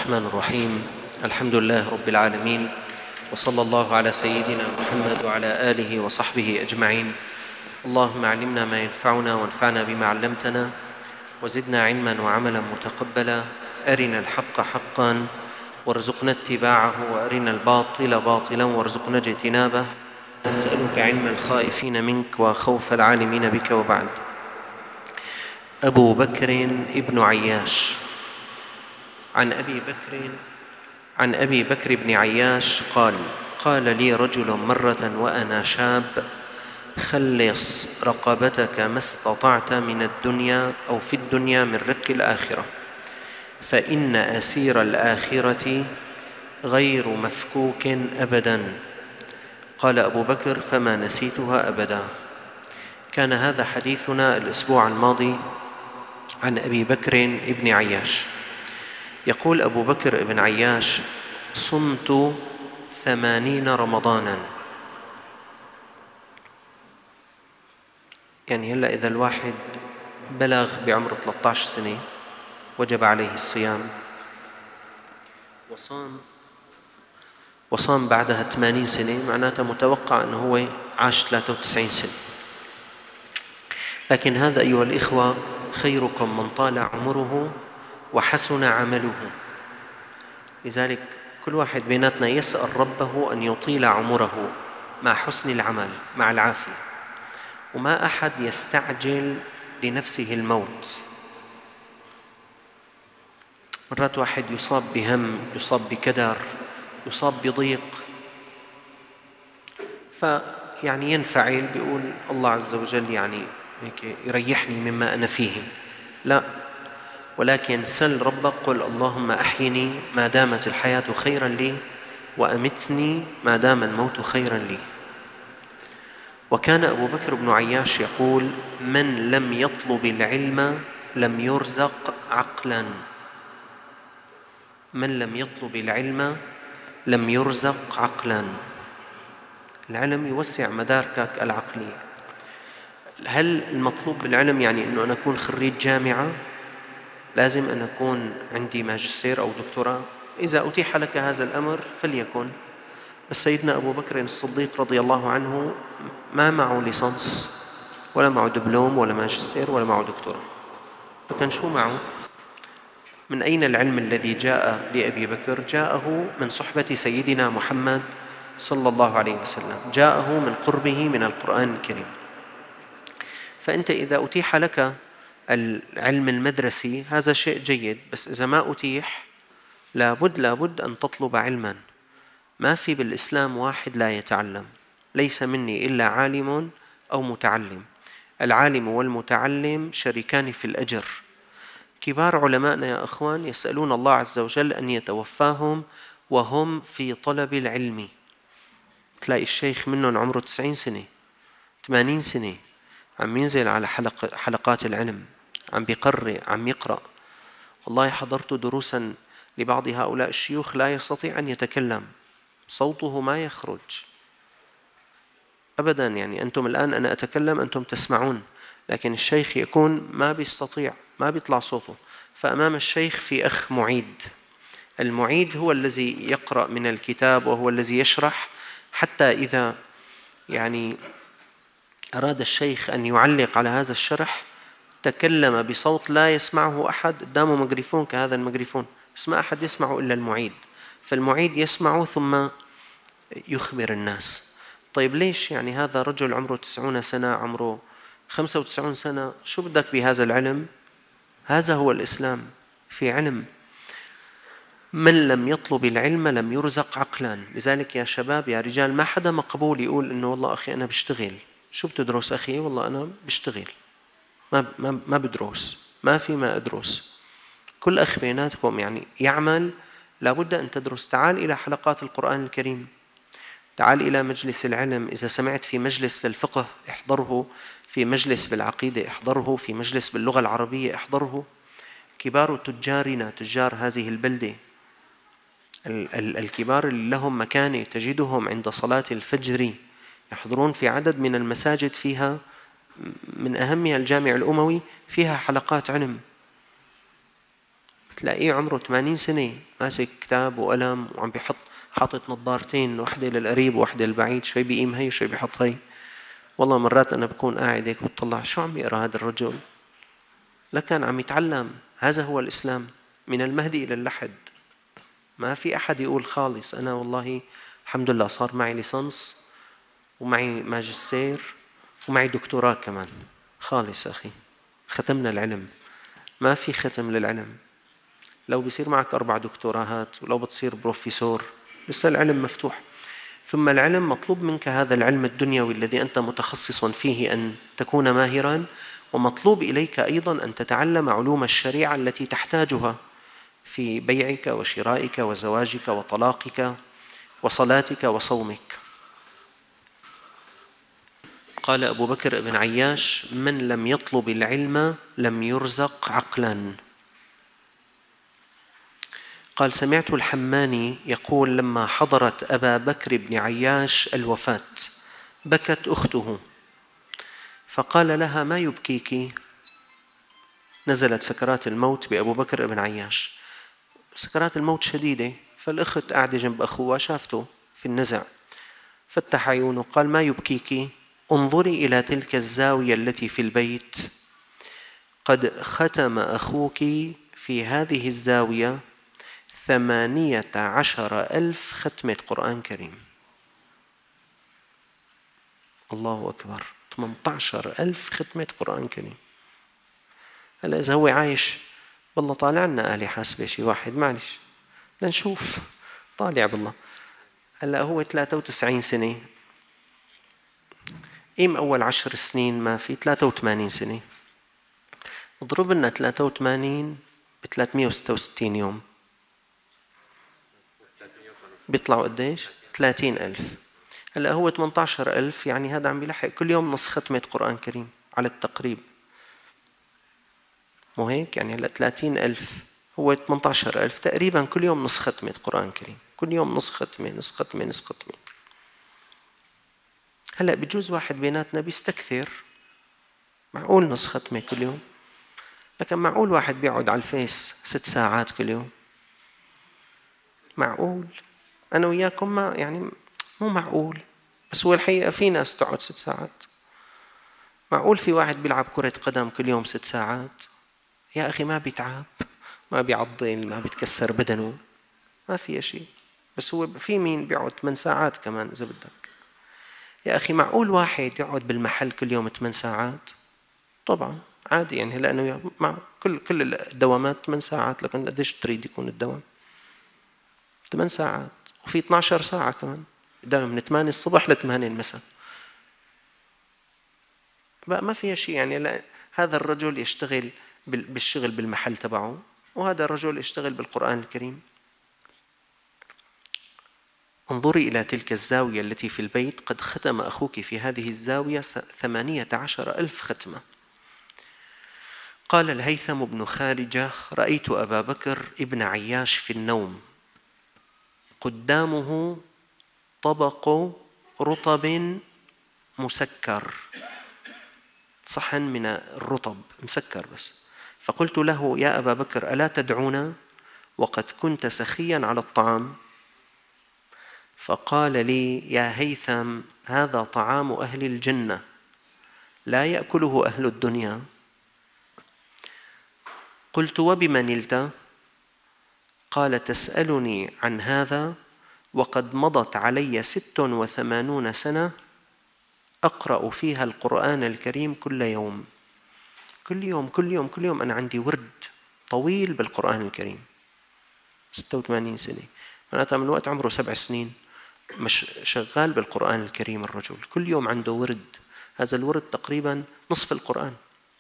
الرحمن الرحيم. الحمد لله رب العالمين، وصلى الله على سيدنا محمد وعلى آله وصحبه أجمعين. اللهم علمنا ما ينفعنا وانفعنا بما علمتنا، وزدنا علما وعملا متقبلا. أرنا الحق حقا وارزقنا اتباعه، وأرنا الباطل باطلا وارزقنا اجتنابه. نسألك علم الخائفين منك وخوف العالمين بك. وبعد. أبو بكر ابن عياش عن أبي بكر بن عياش قال لي رجل مرة وأنا شاب: خلص رقبتك ما استطعت من الدنيا أو في الدنيا من رق الآخرة، فإن أسير الآخرة غير مفكوك أبدا. قال أبو بكر: فما نسيتها أبدا. كان هذا حديثنا الأسبوع الماضي عن أبي بكر بن عياش. يقول أبو بكر بن عياش: صمت 80 رمضانا. يعني هلأ إذا الواحد بلغ بعمر 13 سنة وجب عليه الصيام، وصام بعدها 80 سنة، معناته متوقع أنه هو عاش 93 سنة. لكن هذا أيها الإخوة خيركم من طال عمره وحسن عمله. لذلك كل واحد بيناتنا يسأل ربه أن يطيل عمره مع حسن العمل مع العافية، وما أحد يستعجل لنفسه الموت. مرات واحد يصاب بهم، يصاب بكدر، يصاب بضيق، فيعني ينفعل بيقول الله عز وجل يعني هيك يريحني مما أنا فيه. لا، ولكن سل ربك، قل اللهم أحيني ما دامت الحياة خيرا لي، وأمتني ما دام الموت خيرا لي. وكان أبو بكر بن عياش يقول: من لم يطلب العلم لم يرزق عقلا. من لم يطلب العلم لم يرزق عقلا. العلم يوسع مداركك العقلية. هل المطلوب بالعلم يعني أنه أنا أكون خريج جامعة؟ لازم أن أكون عندي ماجستير أو دكتوراه؟ إذا أتيح لك هذا الأمر فليكن. بس سيدنا أبو بكر الصديق رضي الله عنه ما معه ليسانس ولا معه دبلوم ولا ماجستير ولا معه دكتوراه، فكان شو معه؟ من أين العلم الذي جاء لأبي بكر؟ جاءه من صحبة سيدنا محمد صلى الله عليه وسلم، جاءه من قربه من القرآن الكريم. فأنت إذا أتيح لك العلم المدرسي هذا شيء جيد، بس إذا ما أتيح لابد أن تطلب علما. ما في بالإسلام واحد لا يتعلم، ليس مني إلا عالم أو متعلم. العالم والمتعلم شريكان في الأجر. كبار علماءنا يا أخوان يسألون الله عز وجل أن يتوفاهم وهم في طلب العلم. تلاقي الشيخ منهم عمره 90 سنة 80 سنة عم ينزل على حلقات العلم، عم بيقرأ، عم يقرأ. والله حضرت دروسا لبعض هؤلاء الشيوخ لا يستطيع أن يتكلم، صوته ما يخرج أبدا. يعني أنتم الآن أنا أتكلم أنتم تسمعون، لكن الشيخ يكون ما بيستطيع، ما بيطلع صوته. فأمام الشيخ في أخ معيد. المعيد هو الذي يقرأ من الكتاب وهو الذي يشرح، حتى إذا يعني أراد الشيخ أن يعلق على هذا الشرح تكلم بصوت لا يسمعه أحد، قدامه ميكروفون كهذا الميكروفون، بس ما أحد يسمعه إلا المعيد. فالمعيد يسمعه ثم يخبر الناس. طيب ليش يعني هذا رجل عمره 90 سنة، عمره 95 سنة، شو بدك بهذا العلم؟ هذا هو الإسلام، في علم. من لم يطلب العلم لم يرزق عقلا. لذلك يا شباب يا رجال ما حدا مقبول يقول إنه والله أخي أنا بشتغل. شو بتدرس أخي؟ والله أنا بشتغل، ما بدرس، ما في ما أدرس. كل أخ بيناتكم يعني يعمل، لابد أن تدرس. تعال إلى حلقات القرآن الكريم، تعال إلى مجلس العلم. إذا سمعت في مجلس للفقه احضره، في مجلس بالعقيدة احضره، في مجلس باللغة العربية احضره. كبار تجارنا، تجار هذه البلدة، الكبار اللي لهم مكانة تجدهم عند صلاة الفجر يحضرون في عدد من المساجد، فيها من أهمها الجامع الأموي، فيها حلقات علم. تلاقيه عمره 80 سنة ماسك كتاب وقلم وعم بيحط، حاطط نظارتين، وحدة للقريب وحدة للبعيد، شوي بيقيم هي شوي بيحط هي. والله مرات أنا بكون قاعد هيك بتطلع شو عم يقرأ هذا الرجل؟ لكن عم يتعلم. هذا هو الإسلام من المهدي إلى اللحد. ما في أحد يقول خالص أنا والله الحمد لله صار معي ليسانس ومعي ماجستير ومعي دكتوراه كمان. خالص أخي، ختمنا العلم. ما في ختم للعلم. لو بيصير معك 4 دكتوراهات ولو بتصير بروفيسور لسه العلم مفتوح. ثم العلم مطلوب منك، هذا العلم الدنيوي الذي أنت متخصص فيه، أن تكون ماهرا، ومطلوب إليك أيضا أن تتعلم علوم الشريعة التي تحتاجها في بيعك وشرائك وزواجك وطلاقك وصلاتك وصومك. قال أبو بكر بن عياش: من لم يطلب العلم لم يرزق عقلا. قال: سمعت الحماني يقول: لما حضرت أبا بكر بن عياش الوفاة بكت أخته فقال لها: ما يبكيك؟ نزلت سكرات الموت بأبو بكر بن عياش، سكرات الموت شديدة، فالأخت قاعدة جنب أخوها شافته في النزع، فتح عيونه قال: ما يبكيك؟ انظري إلى تلك الزاوية التي في البيت، قد ختم أخوك في هذه الزاوية 18,000 ختمة قرآن كريم. الله أكبر، 18,000 ختمة قرآن كريم. هلا إذا هو عايش بالله طالع لنا آلة حاسبة شي واحد، معلش لنشوف، طالع بالله. هلا هو 93 سنة، قيم أول 10 سنين ما في 83 سنة، اضرب لنا 83 ب 366 يوم، بيطلعوا قديش؟ 30,000. هلا هو 18,000، يعني هذا عم بيلحق كل يوم نص ختمة قرآن كريم على التقريب، مو هيك؟ يعني هلا 30,000 هو 18,000، تقريبا كل يوم نص ختمة قرآن كريم، كل يوم نص ختمة نص ختمة نص ختمة. هلا بجوز واحد بيناتنا بيستكثر، معقول نص ختمة كل يوم، لكن معقول واحد بيقعد على الفيس 6 ساعات كل يوم؟ معقول؟ أنا وياكم ما يعني مو معقول، بس هو الحقيقة في ناس تقعد 6 ساعات. معقول في واحد بيلعب كرة قدم كل يوم 6 ساعات؟ يا أخي ما بيتعب، ما بيعضل، ما بيتكسر بدنه، ما في شيء. بس هو في مين بيقعد 8 ساعات كمان إذا بدك. يا أخي معقول واحد يقعد بالمحل كل يوم 8 ساعات؟ طبعا عادي، يعني لأنه مع كل الدوامات 8 ساعات، لكن قديش تريد يكون الدوام؟ 8 ساعات، وفي 12 ساعة كمان، داوم من 8 الصبح ل 8 المساء. بقى ما فيها شيء يعني. لا، هذا الرجل يشتغل بالشغل بالمحل تبعه، وهذا الرجل يشتغل بالقرآن الكريم. انظري إلى تلك الزاوية التي في البيت، قد ختم أخوك في هذه الزاوية 18,000 ختمة. قال الهيثم بن خارجة: رأيت أبا بكر ابن عياش في النوم، قدامه طبق رطب مسكر، صحن من الرطب مسكر بس. فقلت له: يا أبا بكر، ألا تدعونا وقد كنت سخيا على الطعام؟ فقال لي: يا هيثم، هذا طعام أهل الجنة لا يأكله أهل الدنيا. قلت: وبما نلت؟ قال: تسألني عن هذا وقد مضت علي 86 سنة أقرأ فيها القرآن الكريم كل يوم. كل يوم كل يوم كل يوم أنا عندي ورد طويل بالقرآن الكريم. 86 سنة، معناتها من وقت عمره 7 سنين مش شغال بالقرآن الكريم. الرجل كل يوم عنده ورد، هذا الورد تقريبا نصف القرآن.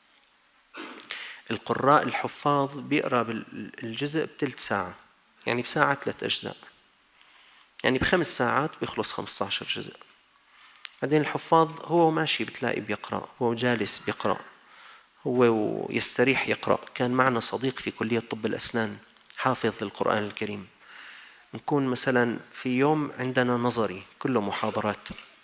القراء الحفاظ بيقرأ بالجزء بثلث ساعة، يعني بساعة 3 أجزاء، يعني ب5 ساعات بيخلص 15 جزء. بعدين الحفاظ هو ماشي بتلاقي بيقرأ، هو جالس بيقرأ، هو يستريح يقرأ. كان معنا صديق في كلية طب الأسنان حافظ للقرآن الكريم، نكون مثلا في يوم عندنا نظري كله محاضرات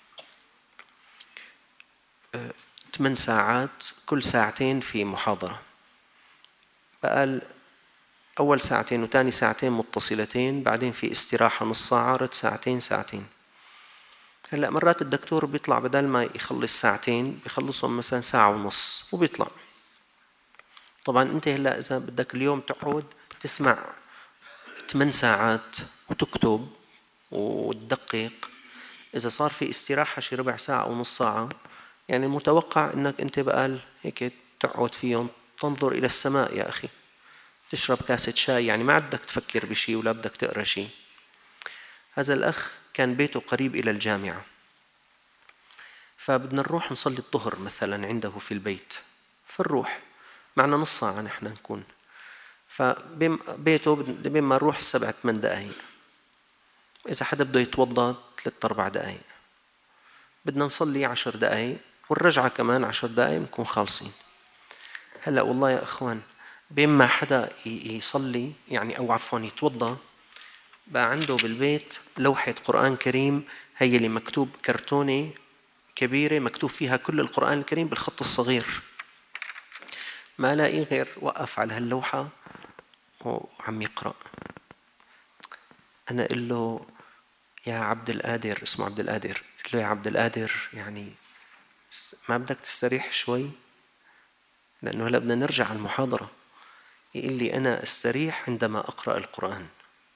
8 ساعات، كل ساعتين في محاضرة، بقال أول ساعتين وتاني ساعتين متصلتين، بعدين في استراحة نص ساعة، رد ساعتين ساعتين. هلأ مرات الدكتور بيطلع بدل ما يخلص ساعتين بيخلصهم مثلا ساعة ونص وبيطلع. طبعا أنت هلأ إذا بدك اليوم تقعد تسمع 8 ساعات وتكتب وتدقق، إذا صار في استراحة شي ربع ساعة أو نص ساعة، يعني المتوقع أنك أنت بقال هيك تقعد فيهم تنظر إلى السماء يا أخي، تشرب كاسة شاي، يعني ما بدك تفكر بشي ولا بدك تقرأ شي. هذا الأخ كان بيته قريب إلى الجامعة، فبدنا نروح نصلي الظهر مثلا عنده في البيت، فنروح معنا نص ساعة نحن نكون، فبيته بين ما نروح 7-8 دقايق، إذا حدا بده يتوضأ 3-4 دقايق، بدنا نصلي 10 دقايق والرجعة كمان 10 دقايق بنكون خالصين. هلأ والله يا أخوان بين ما حدا يصلي يعني أو عفوا يتوضأ، بقى عنده بالبيت لوحة قرآن كريم، هي اللي مكتوب كرتونة كبيرة مكتوب فيها كل القرآن الكريم بالخط الصغير، ما لاقي غير وقف على هاللوحة وعم يقرأ. أنا قل له يا عبد القادر، اسمه عبد القادر، قل له يا عبد القادر يعني ما بدك تستريح شوي؟ لأنه هلأ بدنا نرجع على المحاضرة. يقول لي أنا أستريح عندما أقرأ القرآن.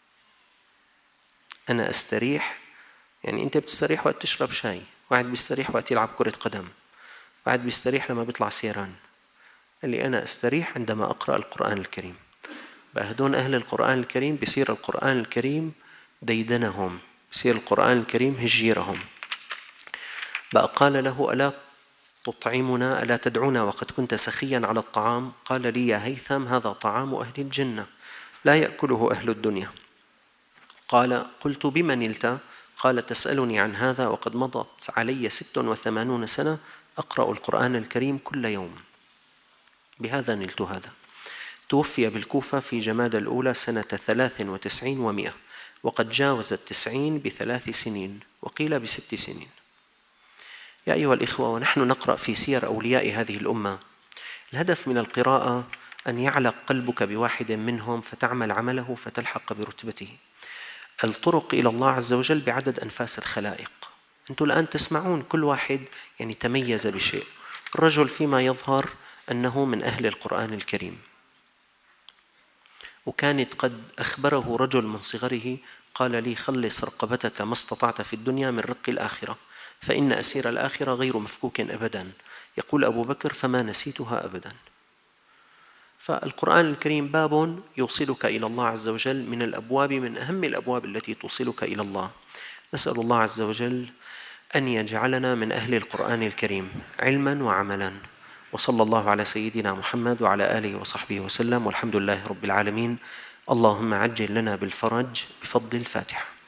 أنا أستريح يعني أنت بتستريح وقت تشرب شاي، واحد بيستريح وقت يلعب كرة قدم، واحد بيستريح لما بيطلع سيران. قال لي أنا أستريح عندما أقرأ القرآن الكريم. بقى هدول أهل القرآن الكريم بيصير القرآن الكريم ديدنهم، بيصير القرآن الكريم هجيرهم. بقى قال له ألا تطعمنا، ألا تدعونا وقد كنت سخيا على الطعام؟ قال لي يا هيثم هذا طعام أهل الجنة لا يأكله أهل الدنيا. قال قلت بما نلت؟ قال تسألني عن هذا وقد مضت علي 86 سنة أقرأ القرآن الكريم كل يوم، بهذا نلت هذا. توفي بالكوفة في جمادى الأولى سنة 93 و100، وقد جاوز 90 ب3 سنين وقيل ب6 سنين. يا أيها الإخوة، ونحن نقرأ في سير أولياء هذه الأمة، الهدف من القراءة أن يعلق قلبك بواحد منهم فتعمل عمله فتلحق برتبته. الطرق إلى الله عز وجل بعدد أنفاس الخلائق. أنتم الآن تسمعون كل واحد يعني تميز بشيء. الرجل فيما يظهر أنه من أهل القرآن الكريم، وكانت قد أخبره رجل من صغره قال لي خلص رقبتك ما استطعت في الدنيا من رق الآخرة، فإن أسير الآخرة غير مفكوك أبدا. يقول أبو بكر فما نسيتها أبدا. فالقرآن الكريم باب يوصلك إلى الله عز وجل، من الأبواب، من أهم الأبواب التي توصلك إلى الله. نسأل الله عز وجل أن يجعلنا من أهل القرآن الكريم علما وعملا. وصلى الله على سيدنا محمد وعلى آله وصحبه وسلم، والحمد لله رب العالمين. اللهم عجل لنا بالفرج بفضل الفاتحة.